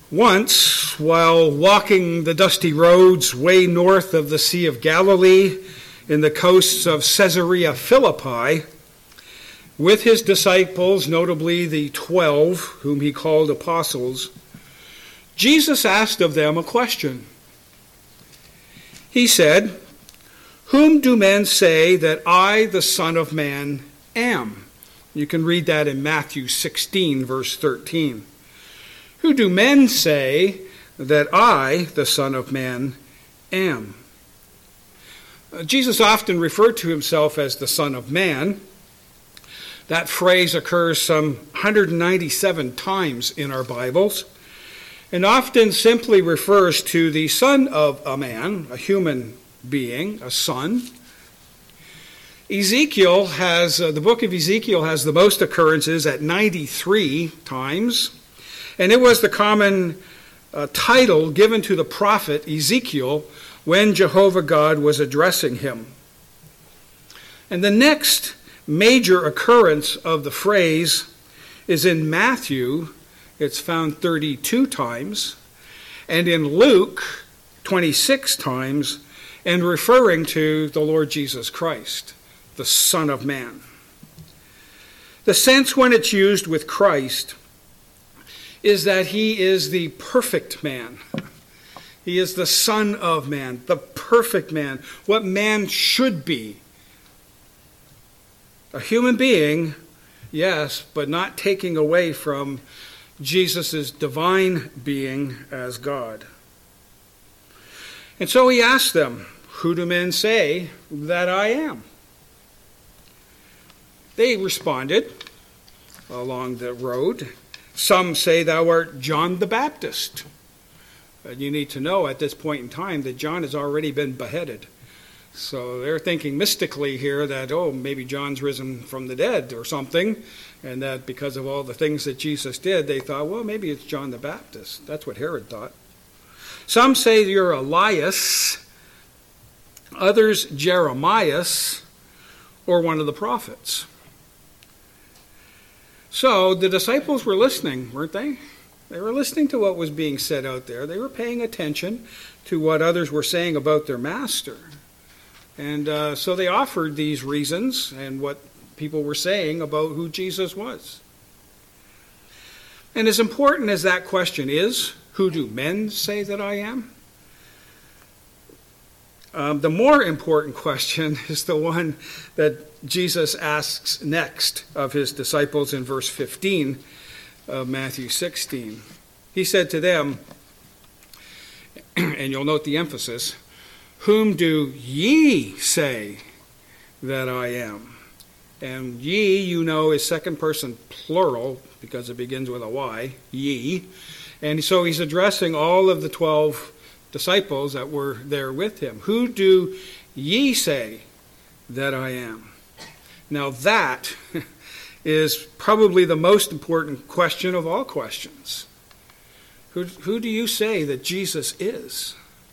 Once, while walking the dusty roads way north of the Sea of Galilee in the coasts of Caesarea Philippi, with his disciples, notably the 12, whom he called apostles, Jesus asked of them a question. He said, "Whom do men say that I, the Son of Man, am?" You can read that in Matthew 16, verse 13. Who do men say that I, the Son of Man, am? Jesus often referred to himself as the Son of Man. That phrase occurs some 197 times in our Bibles, and often simply refers to the son of a man, a human being, a son. The book of Ezekiel has the most occurrences at 93 times. And it was the common title given to the prophet Ezekiel when Jehovah God was addressing him. And the next major occurrence of the phrase is in Matthew. It's found 32 times. And in Luke, 26 times, and referring to the Lord Jesus Christ, the Son of Man. The sense when it's used with Christ is that he is the perfect man. He is the Son of Man, the perfect man, what man should be. A human being, yes, but not taking away from Jesus' divine being as God. And so he asked them, "Who do men say that I am?" They responded along the road, "Some say thou art John the Baptist." And you need to know at this point in time that John has already been beheaded. So they're thinking mystically here that, maybe John's risen from the dead or something, and that because of all the things that Jesus did, they thought, well, maybe it's John the Baptist. That's what Herod thought. Some say you're Elias, others Jeremias, or one of the prophets. So the disciples were listening, weren't they? They were listening to what was being said out there. They were paying attention to what others were saying about their master. And so they offered these reasons and what people were saying about who Jesus was. And as important as that question is, who do men say that I am? The more important question is the one that Jesus asks next of his disciples in verse 15 of Matthew 16. He said to them, and you'll note the emphasis, "Whom do ye say that I am?" And ye, is second person plural because it begins with a Y, ye. And so he's addressing all of the 12 disciples that were there with him. Who do ye say that I am? Now that is probably the most important question of all questions. Who do you say that Jesus is?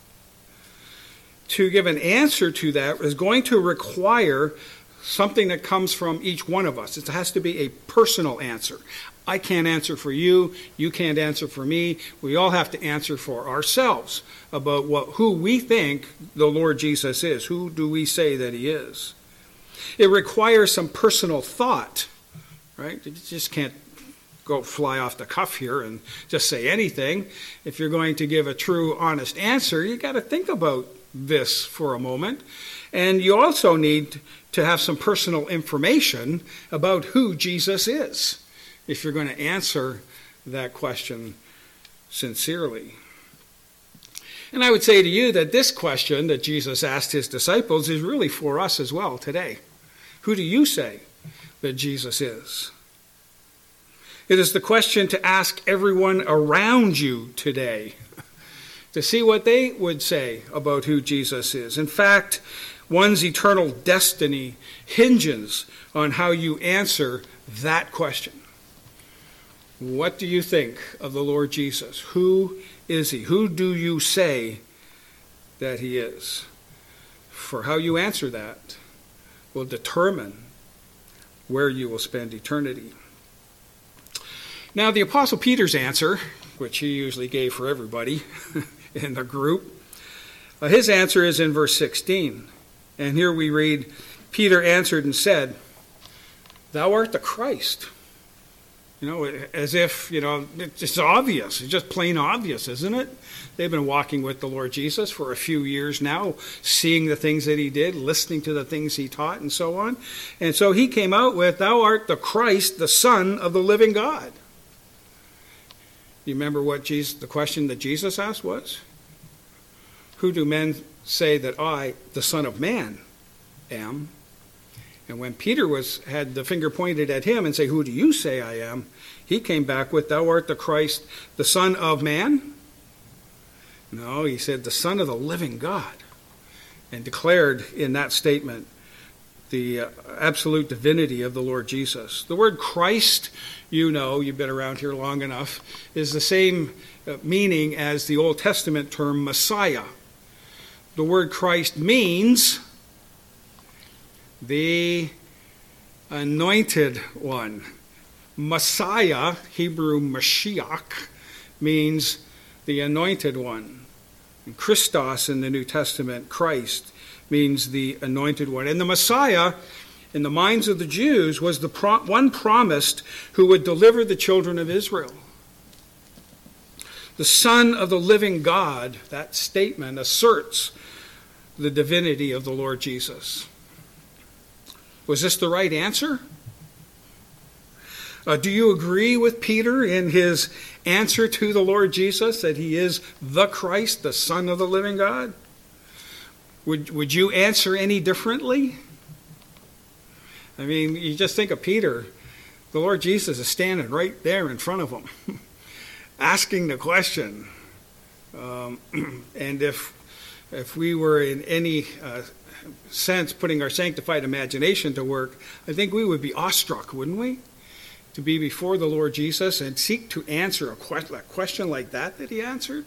To give an answer to that is going to require something that comes from each one of us. It has to be a personal answer. I can't answer for you. You can't answer for me. We all have to answer for ourselves about who we think the Lord Jesus is. Who do we say that he is? It requires some personal thought, right? You just can't go fly off the cuff here and just say anything. If you're going to give a true, honest answer, you got to think about this for a moment. And you also need to have some personal information about who Jesus is if you're going to answer that question sincerely. And I would say to you that this question that Jesus asked his disciples is really for us as well today. Who do you say that Jesus is? It is the question to ask everyone around you today to see what they would say about who Jesus is. In fact, one's eternal destiny hinges on how you answer that question. What do you think of the Lord Jesus? Who is he? Who do you say that he is? For how you answer that will determine where you will spend eternity. Now, the Apostle Peter's answer which he usually gave for everybody in the group. His answer is in verse 16. And here we read, Peter answered and said, "Thou art the Christ." As if, it's obvious. It's just plain obvious, isn't it? They've been walking with the Lord Jesus for a few years now, seeing the things that he did, listening to the things he taught, and so on. And so he came out with, "Thou art the Christ, the Son of the living God." You remember what the question that Jesus asked was? "Who do men say that I, the Son of Man, am?" And when Peter had the finger pointed at him and say, "Who do you say I am?" he came back with, "Thou art the Christ, the Son of Man?" No, he said, "The Son of the living God," and declared in that statement the absolute divinity of the Lord Jesus. The word Christ, you've been around here long enough, is the same meaning as the Old Testament term Messiah. The word Christ means the anointed one. Messiah, Hebrew Mashiach, means the anointed one. And Christos in the New Testament, Christ, means the anointed one. And the Messiah, in the minds of the Jews, was the one promised who would deliver the children of Israel. The Son of the living God, that statement asserts the divinity of the Lord Jesus. Was this the right answer? Do you agree with Peter in his answer to the Lord Jesus that he is the Christ, the Son of the living God? Would you answer any differently? I mean, you just think of Peter. The Lord Jesus is standing right there in front of him, asking the question. And if we were in any sense putting our sanctified imagination to work, I think we would be awestruck, wouldn't we? To be before the Lord Jesus and seek to answer a question like that he answered.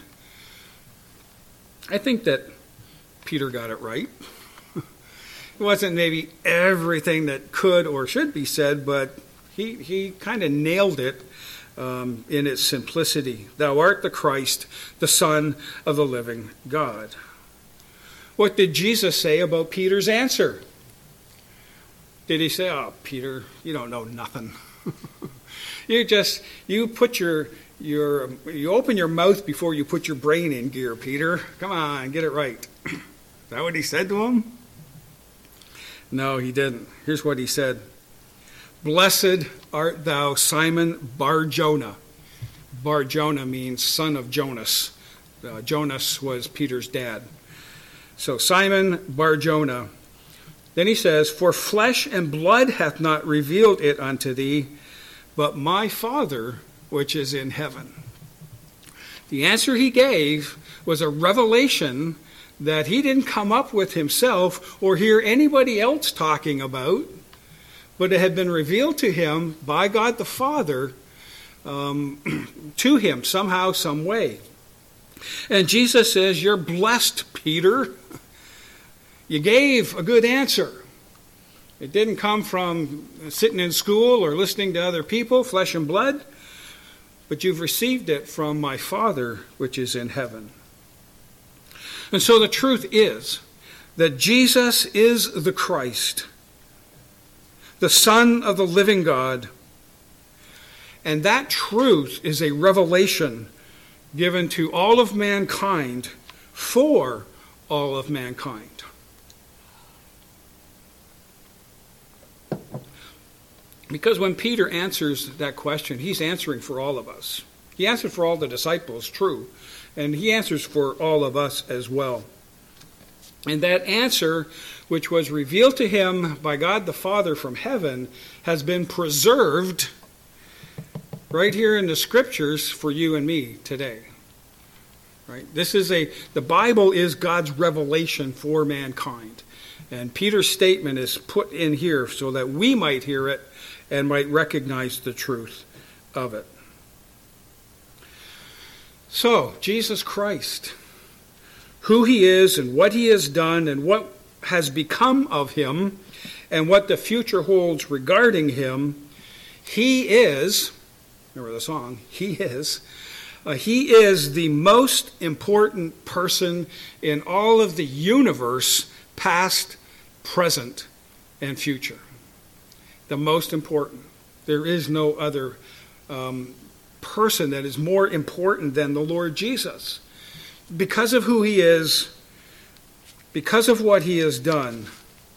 I think that Peter got it right. It wasn't maybe everything that could or should be said, but he kind of nailed it in its simplicity. "Thou art the Christ, the Son of the living God." What did Jesus say about Peter's answer? Did he say, "Oh, Peter, you don't know nothing. You open your mouth before you put your brain in gear, Peter. Come on, get it right." Is that what he said to him? No, he didn't. Here's what he said. "Blessed art thou, Simon Bar-Jonah." Bar-Jonah means son of Jonas. Jonas was Peter's dad. So Simon Bar-Jonah. Then he says, "For flesh and blood hath not revealed it unto thee, but my Father which is in heaven." The answer he gave was a revelation that he didn't come up with himself or hear anybody else talking about, but it had been revealed to him by God the Father to him somehow, some way. And Jesus says, "You're blessed, Peter. You gave a good answer. It didn't come from sitting in school or listening to other people, flesh and blood, but you've received it from my Father which is in heaven." And so the truth is that Jesus is the Christ, the Son of the living God. And that truth is a revelation given to all of mankind for all of mankind. Because when Peter answers that question, he's answering for all of us. He answered for all the disciples, true, and he answers for all of us as well. And that answer, which was revealed to him by God the Father from heaven, has been preserved right here in the Scriptures for you and me today. Right? The Bible is God's revelation for mankind. And Peter's statement is put in here so that we might hear it and might recognize the truth of it. So, Jesus Christ, who he is and what he has done and what has become of him and what the future holds regarding him, he is, remember the song, he is He is the most important person in all of the universe, past, present, and future. The most important. There is no other person that is more important than the Lord Jesus. Because of who he is, because of what he has done,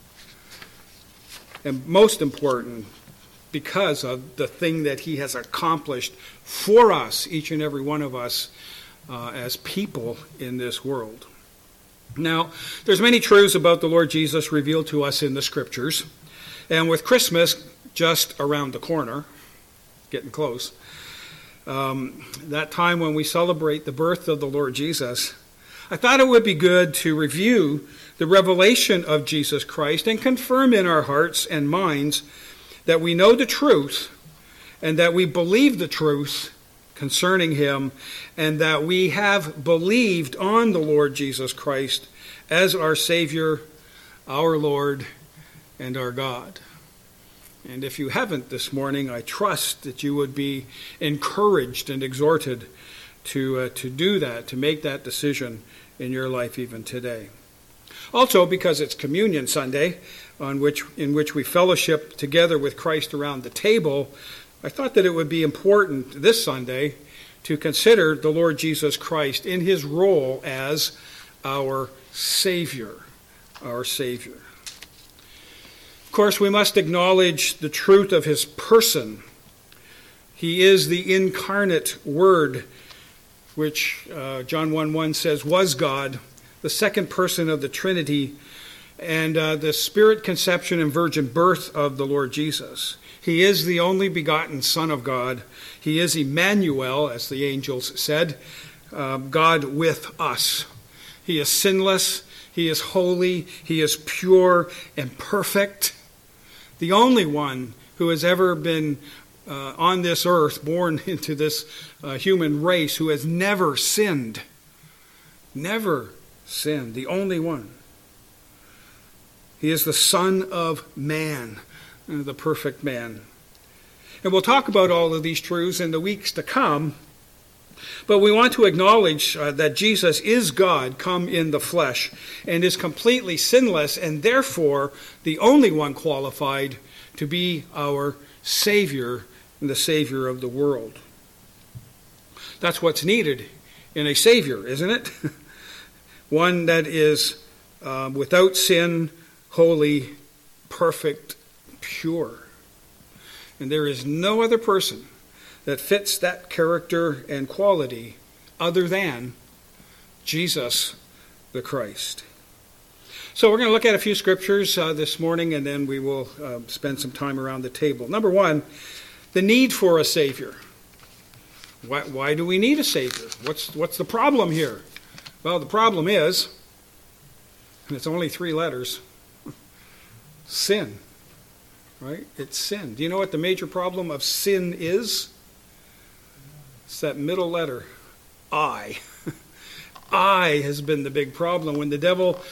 and most important, because of the thing that he has accomplished for us, each and every one of us, as people in this world. Now, there's many truths about the Lord Jesus revealed to us in the Scriptures, and with Christmas just around the corner, getting close, that time when we celebrate the birth of the Lord Jesus, I thought it would be good to review the revelation of Jesus Christ and confirm in our hearts and minds that we know the truth and that we believe the truth concerning him, and that we have believed on the Lord Jesus Christ as our Savior, our Lord, and our God. And if you haven't this morning, I trust that you would be encouraged and exhorted to do that, to make that decision in your life even today. Also, because it's Communion Sunday, in which we fellowship together with Christ around the table, I thought that it would be important this Sunday to consider the Lord Jesus Christ in his role as our Savior, our Savior. Of course, we must acknowledge the truth of his person. He is the incarnate Word, which John 1:1 says was God, the second person of the Trinity, and the Spirit conception and virgin birth of the Lord Jesus. He is the only begotten Son of God. He is Emmanuel, as the angels said, God with us. He is sinless, he is holy, he is pure and perfect. The only one who has ever been on this earth, born into this human race, who has never sinned. Never sinned. The only one. He is the Son of Man, the perfect man. And we'll talk about all of these truths in the weeks to come, but we want to acknowledge that Jesus is God come in the flesh and is completely sinless, and therefore the only one qualified to be our Savior and the Savior of the world. That's what's needed in a Savior, isn't it? One that is without sin, holy, perfect, pure. And there is no other person that fits that character and quality other than Jesus the Christ. So we're going to look at a few scriptures this morning, and then we will spend some time around the table. Number one, the need for a Savior. Why do we need a Savior? What's the problem here? Well, the problem is, and it's only 3 letters, sin. Right? It's sin. Do you know what the major problem of sin is? It's that middle letter, I. I has been the big problem. When the devil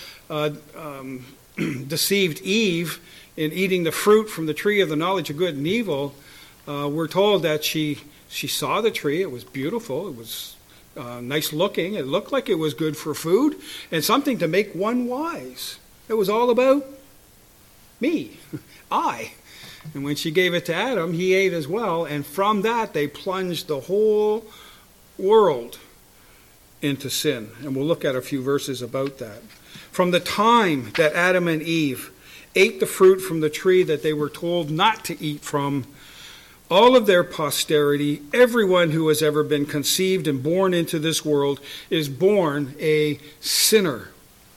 deceived Eve in eating the fruit from the tree of the knowledge of good and evil, we're told that she saw the tree. It was beautiful. It was nice looking. It looked like it was good for food and something to make one wise. It was all about me, I. And when she gave it to Adam, he ate as well. And from that, they plunged the whole world into sin. And we'll look at a few verses about that. From the time that Adam and Eve ate the fruit from the tree that they were told not to eat from, all of their posterity, everyone who has ever been conceived and born into this world, is born a sinner.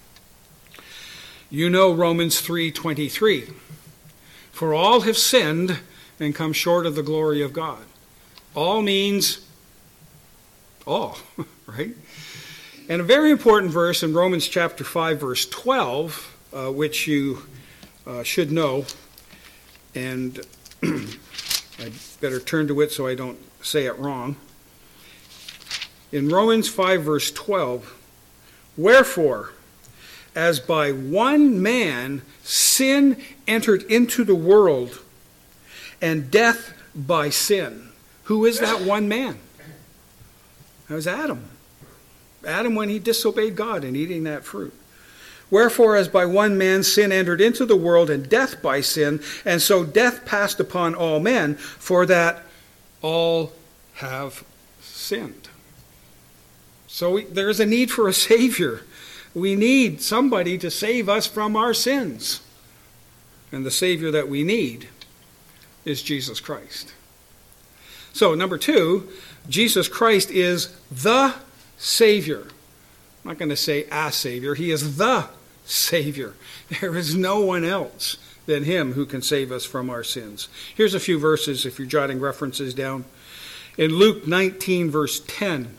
You know Romans 3:23. For all have sinned and come short of the glory of God. All means all, right? And a very important verse in Romans chapter 5, verse 12, which you should know, and I better turn to it so I don't say it wrong. In Romans 5, verse 12, wherefore, as by one man sin entered into the world, and death by sin. Who is that one man? That was Adam. Adam when he disobeyed God in eating that fruit. Wherefore, as by one man sin entered into the world, and death by sin, and so death passed upon all men, for that all have sinned. So there is a need for a Savior. We need somebody to save us from our sins. And the Savior that we need is Jesus Christ. So, number 2, Jesus Christ is the Savior. I'm not going to say a Savior. He is the Savior. There is no one else than him who can save us from our sins. Here's a few verses if you're jotting references down. In Luke 19, verse 10,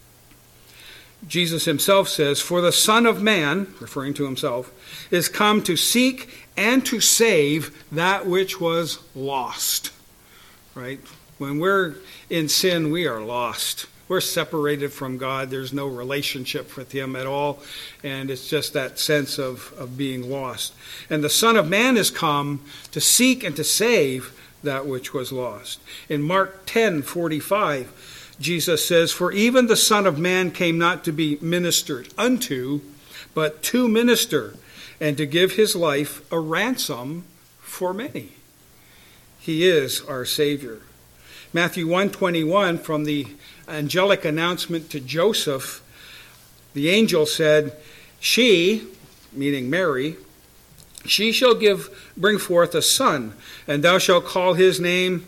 Jesus himself says, "For the Son of Man," referring to himself, "is come to seek and to save that which was lost." Right? When we're in sin, we are lost. We're separated from God. There's no relationship with him at all. And it's just that sense of being lost. And the Son of Man is come to seek and to save that which was lost. In Mark 10:45, Jesus says, "For even the Son of Man came not to be ministered unto, but to minister, and to give his life a ransom for many." He is our Savior. Matthew 1:21, from the angelic announcement to Joseph, the angel said, "She," meaning Mary, "she shall bring forth a son, and thou shalt call his name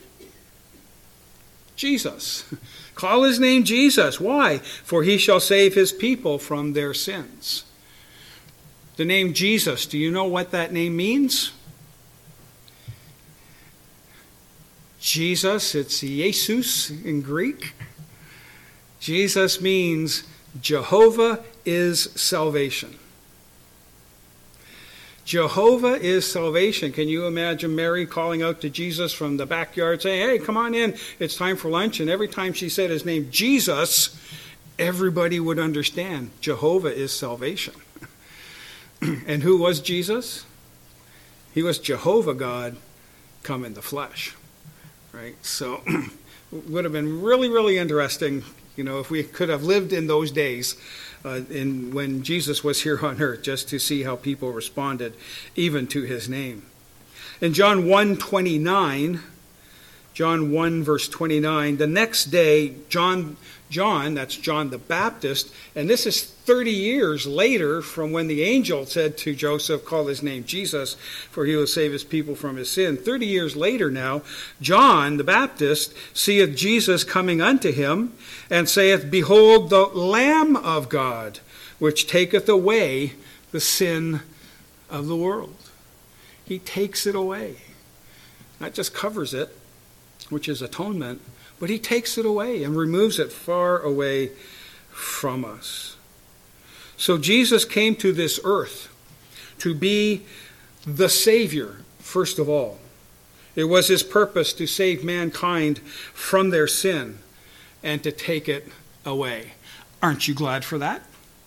Jesus." Call his name Jesus. Why? "For he shall save his people from their sins." The name Jesus, do you know what that name means? Jesus, it's Jesus in Greek. Jesus means Jehovah is salvation. Jehovah is salvation. Can you imagine Mary calling out to Jesus from the backyard saying, "Hey, come on in, it's time for lunch." And every time she said his name, Jesus, everybody would understand Jehovah is salvation. And who was Jesus? He was Jehovah God come in the flesh. Right? So it would have been really, really interesting, if we could have lived in those days when Jesus was here on earth, just to see how people responded even to his name. In John 1:29, John 1, verse 29, the next day, John, that's John the Baptist, and this is 30 years later from when the angel said to Joseph, "Call his name Jesus, for he will save his people from his sin." 30 years later now, John the Baptist seeth Jesus coming unto him, and saith, "Behold the Lamb of God, which taketh away the sin of the world." He takes it away. Not just covers it, which is atonement, but he takes it away and removes it far away from us. So Jesus came to this earth to be the Savior, first of all. It was his purpose to save mankind from their sin and to take it away. Aren't you glad for that?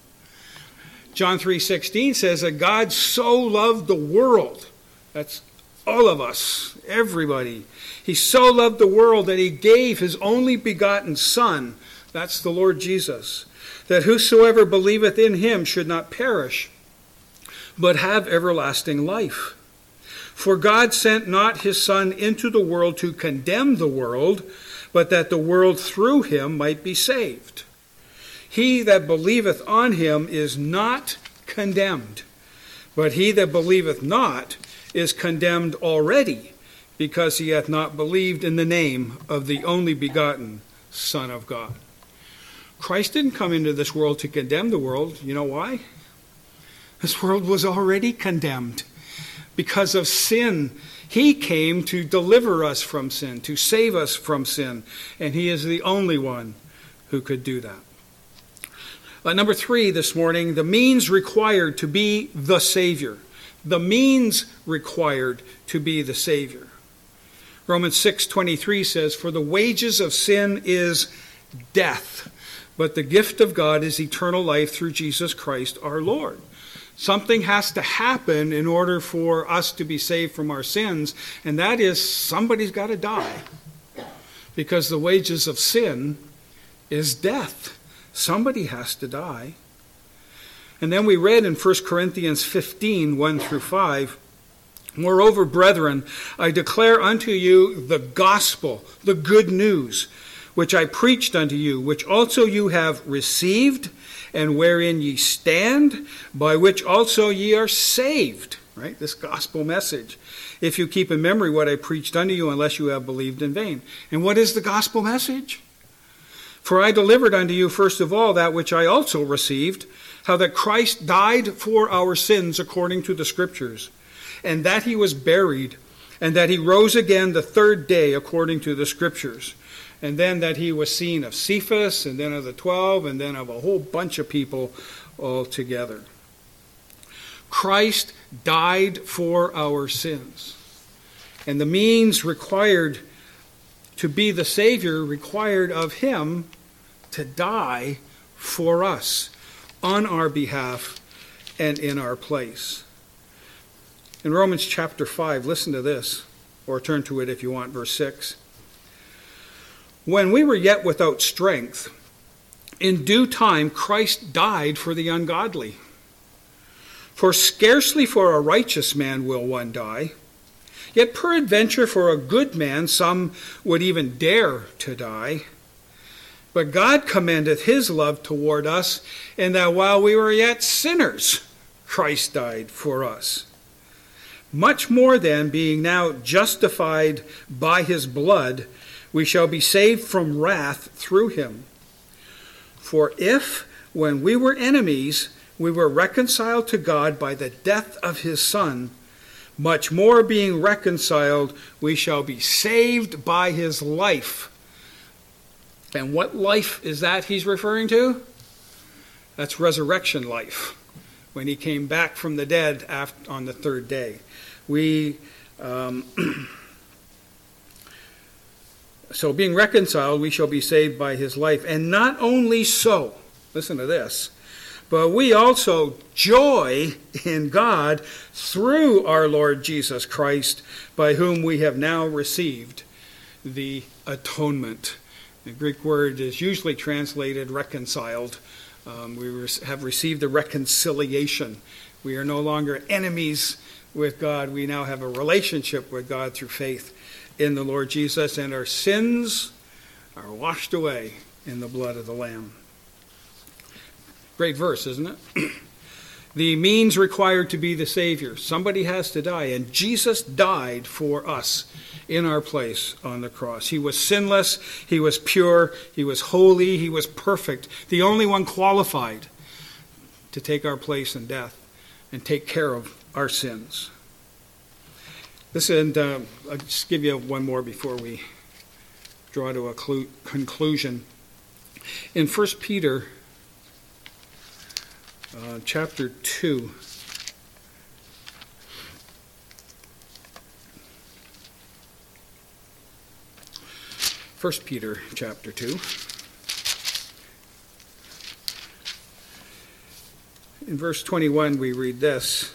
John 3:16 says that God so loved the world, that's all of us, everybody. He so loved the world that he gave his only begotten Son, that's the Lord Jesus, that whosoever believeth in him should not perish, but have everlasting life. For God sent not his Son into the world to condemn the world, but that the world through him might be saved. He that believeth on him is not condemned, but he that believeth not is condemned already, because he hath not believed in the name of the only begotten Son of God. Christ didn't come into this world to condemn the world. You know why? This world was already condemned because of sin. He came to deliver us from sin, to save us from sin, and he is the only one who could do that. Number 3 this morning, the means required to be the Savior. The means required to be the Savior. Romans 6:23 says, "For the wages of sin is death, but the gift of God is eternal life through Jesus Christ our Lord." Something has to happen in order for us to be saved from our sins, and that is somebody's got to die. Because the wages of sin is death. Somebody has to die. And then we read in 1 Corinthians 15, 1 through 5, "Moreover, brethren, I declare unto you the gospel, the good news, which I preached unto you, which also you have received, and wherein ye stand, by which also ye are saved." Right? This gospel message. "If you keep in memory what I preached unto you, unless you have believed in vain." And what is the gospel message? "For I delivered unto you first of all that which I also received, how that Christ died for our sins according to the Scriptures, and that he was buried, and that he rose again the third day according to the Scriptures, and then that he was seen of Cephas, and then of the 12, and then of a whole bunch of people all together." Christ died for our sins. And the means required to be the Savior required of him to die for us, on our behalf and in our place. In Romans chapter 5, listen to this, or turn to it if you want, verse 6. "When we were yet without strength, in due time Christ died for the ungodly. For scarcely for a righteous man will one die, yet peradventure for a good man some would even dare to die. But God commendeth his love toward us, in that while we were yet sinners, Christ died for us. Much more then, being now justified by his blood, we shall be saved from wrath through him. For if, when we were enemies, we were reconciled to God by the death of his Son, much more being reconciled, we shall be saved by his life." And what life is that he's referring to? That's resurrection life, when he came back from the dead on the third day. So being reconciled, we shall be saved by his life. And not only so, listen to this, but we also joy in God through our Lord Jesus Christ, by whom we have now received the atonement. The Greek word is usually translated reconciled. We have received the reconciliation. We are no longer enemies with God. We now have a relationship with God through faith in the Lord Jesus, and our sins are washed away in the blood of the Lamb. Great verse, isn't it? The means required to be the Savior. Somebody has to die, and Jesus died for us in our place on the cross. He was sinless, he was pure, he was holy, he was perfect, the only one qualified to take our place in death and take care of our sins. Listen, I'll just give you one more before we draw to a conclusion. In 1 Peter chapter 2, Peter chapter 2. In verse 21 we read this: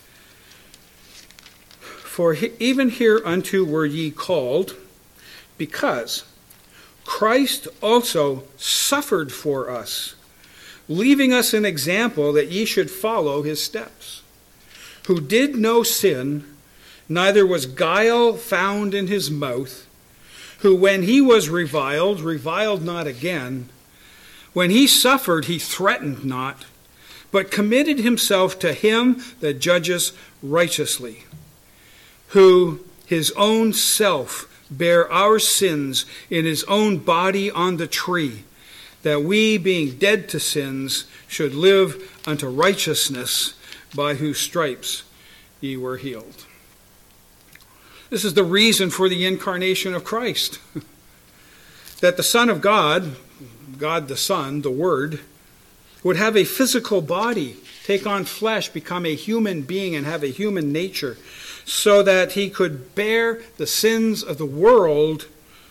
"For even hereunto were ye called, because Christ also suffered for us, leaving us an example that ye should follow his steps, who did no sin, neither was guile found in his mouth, who when he was reviled not again. When he suffered, he threatened not, but committed himself to him that judges righteously, who his own self bare our sins in his own body on the tree, that we, being dead to sins, should live unto righteousness, by whose stripes ye were healed." This is the reason for the incarnation of Christ. That the Son of God, God the Son, the Word, would have a physical body, take on flesh, become a human being, and have a human nature, so that he could bear the sins of the world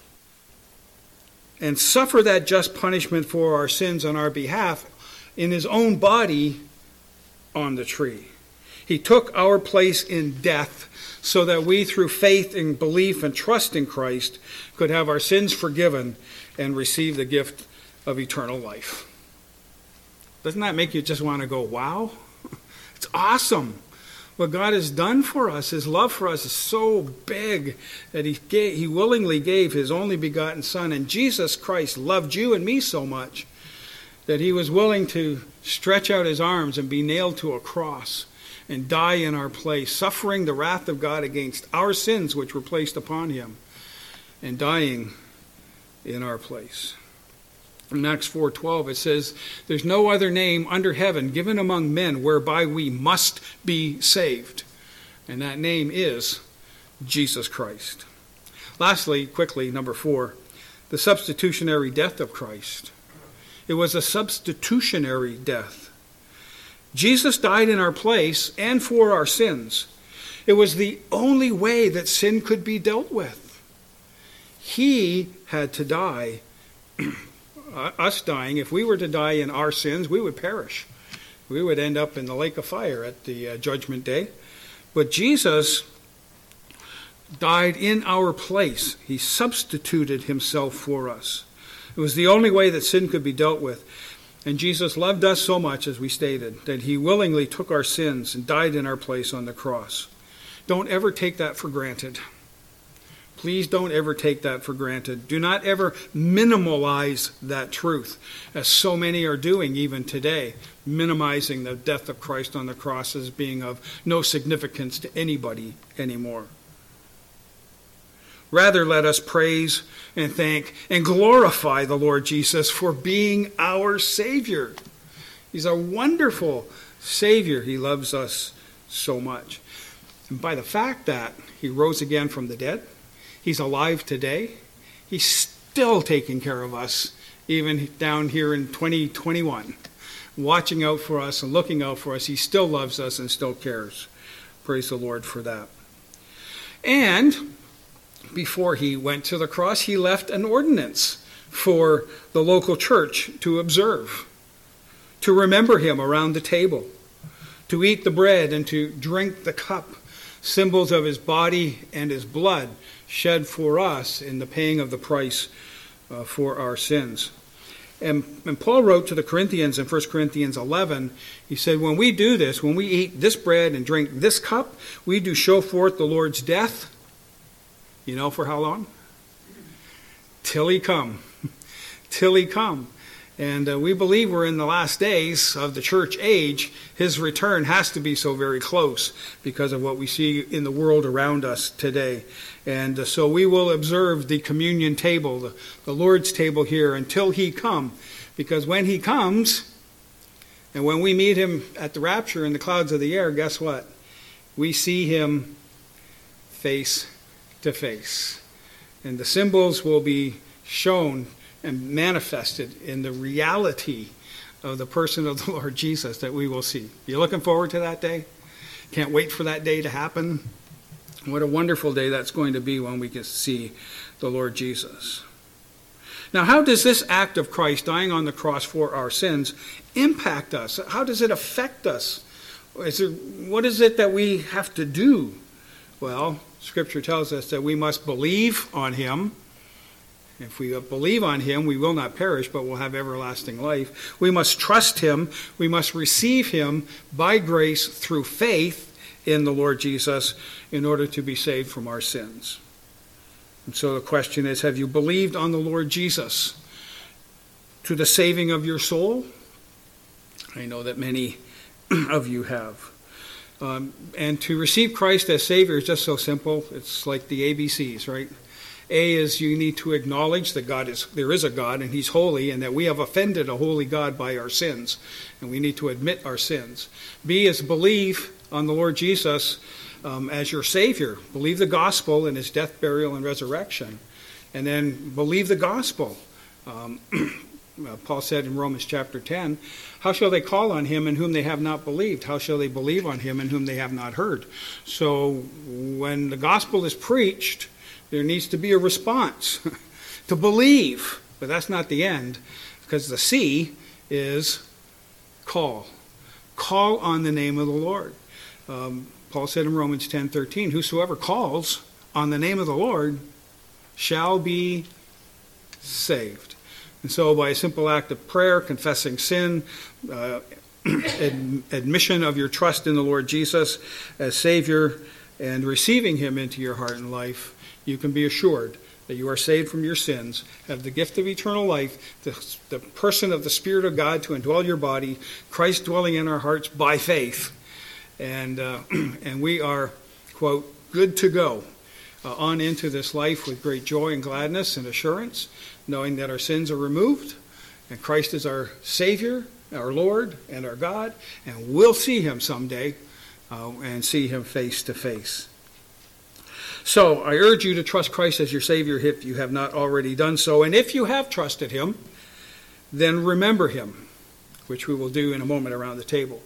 and suffer that just punishment for our sins on our behalf in his own body on the tree. He took our place in death so that we, through faith and belief and trust in Christ, could have our sins forgiven and receive the gift of eternal life. Doesn't that make you just want to go, wow? It's awesome. What God has done for us, his love for us is so big that he willingly gave his only begotten Son. And Jesus Christ loved you and me so much that he was willing to stretch out his arms and be nailed to a cross and die in our place, suffering the wrath of God against our sins which were placed upon him, and dying in our place. In Acts 4:12 it says, there's no other name under heaven given among men whereby we must be saved. And that name is Jesus Christ. Lastly, quickly, number 4, the substitutionary death of Christ. It was a substitutionary death. Jesus died in our place and for our sins. It was the only way that sin could be dealt with. He had to die. Us dying, if we were to die in our sins, we would perish. We would end up in the lake of fire at the judgment day. But Jesus died in our place. He substituted himself for us. It was the only way that sin could be dealt with. And Jesus loved us so much, as we stated, that he willingly took our sins and died in our place on the cross. Don't ever take that for granted. Please don't ever take that for granted. Do not ever minimalize that truth, as so many are doing even today, minimizing the death of Christ on the cross as being of no significance to anybody anymore. Rather, let us praise and thank and glorify the Lord Jesus for being our Savior. He's a wonderful Savior. He loves us so much. And by the fact that he rose again from the dead, he's alive today, he's still taking care of us, even down here in 2021, watching out for us and looking out for us. He still loves us and still cares. Praise the Lord for that. And before he went to the cross, he left an ordinance for the local church to observe, to remember him around the table, to eat the bread and to drink the cup, symbols of his body and his blood shed for us in the paying of the price for our sins. And Paul wrote to the Corinthians in 1 Corinthians 11, he said, when we do this, when we eat this bread and drink this cup, we do show forth the Lord's death. You know for how long? Till he come. Till he come. And we believe we're in the last days of the church age. His return has to be so very close because of what we see in the world around us today. And so we will observe the communion table, the Lord's table here until he come. Because when he comes, and when we meet him at the rapture in the clouds of the air, guess what? We see him face to face. And the symbols will be shown and manifested in the reality of the person of the Lord Jesus that we will see. You looking forward to that day? Can't wait for that day to happen. What a wonderful day that's going to be when we can see the Lord Jesus. Now, how does this act of Christ dying on the cross for our sins impact us? How does it affect us? What is it that we have to do? Well, Scripture tells us that we must believe on him. If we believe on him, we will not perish, but will have everlasting life. We must trust him. We must receive him by grace through faith in the Lord Jesus in order to be saved from our sins. And so the question is, have you believed on the Lord Jesus to the saving of your soul? I know that many of you have. And to receive Christ as Savior is just so simple. It's like the ABCs, right? A is you need to acknowledge that there is a God and he's holy, and that we have offended a holy God by our sins, and we need to admit our sins. B is believe on the Lord Jesus as your Savior. Believe the gospel in his death, burial, and resurrection. And then believe the gospel. Paul said in Romans chapter 10, how shall they call on him in whom they have not believed? How shall they believe on him in whom they have not heard? So when the gospel is preached, there needs to be a response to believe. But that's not the end, because the C is call. Call on the name of the Lord. Paul said in Romans 10:13, whosoever calls on the name of the Lord shall be saved. And so by a simple act of prayer, confessing sin, admission of your trust in the Lord Jesus as Savior, and receiving him into your heart and life, you can be assured that you are saved from your sins, have the gift of eternal life, the person of the Spirit of God to indwell your body, Christ dwelling in our hearts by faith, and we are, quote, good to go on into this life with great joy and gladness and assurance, knowing that our sins are removed, and Christ is our Savior, our Lord, and our God, and we'll see him someday, and see him face to face. So I urge you to trust Christ as your Savior if you have not already done so, and if you have trusted him, then remember him, which we will do in a moment around the table.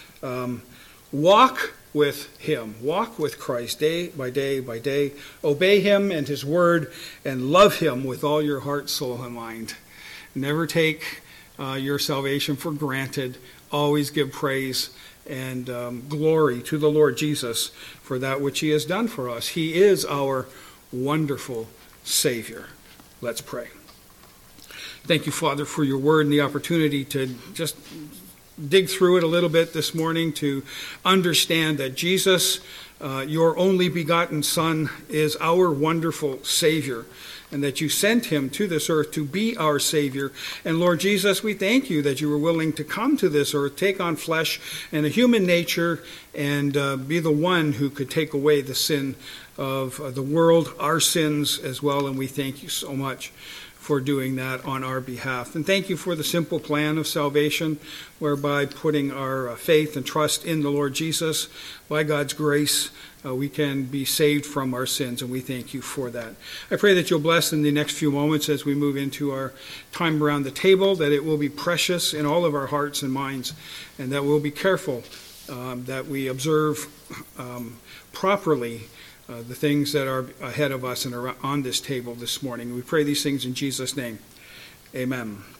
Walk with him. Walk with Christ day by day by day. Obey him and his word, and love him with all your heart, soul, and mind. Never take your salvation for granted. Always give praise and glory to the Lord Jesus for that which he has done for us. He is our wonderful Savior. Let's pray. Thank you, Father, for your word and the opportunity to just dig through it a little bit this morning to understand that Jesus, your only begotten Son, is our wonderful Savior, and that you sent him to this earth to be our Savior. And Lord Jesus, we thank you that you were willing to come to this earth, take on flesh and a human nature, and be the one who could take away the sin of the world, our sins as well. And we thank you so much for doing that on our behalf. And thank you for the simple plan of salvation, whereby putting our faith and trust in the Lord Jesus, by God's grace, we can be saved from our sins, and we thank you for that. I pray that you'll bless in the next few moments as we move into our time around the table, that it will be precious in all of our hearts and minds, and that we'll be careful that we observe properly the things that are ahead of us and are on this table this morning. We pray these things in Jesus' name. Amen.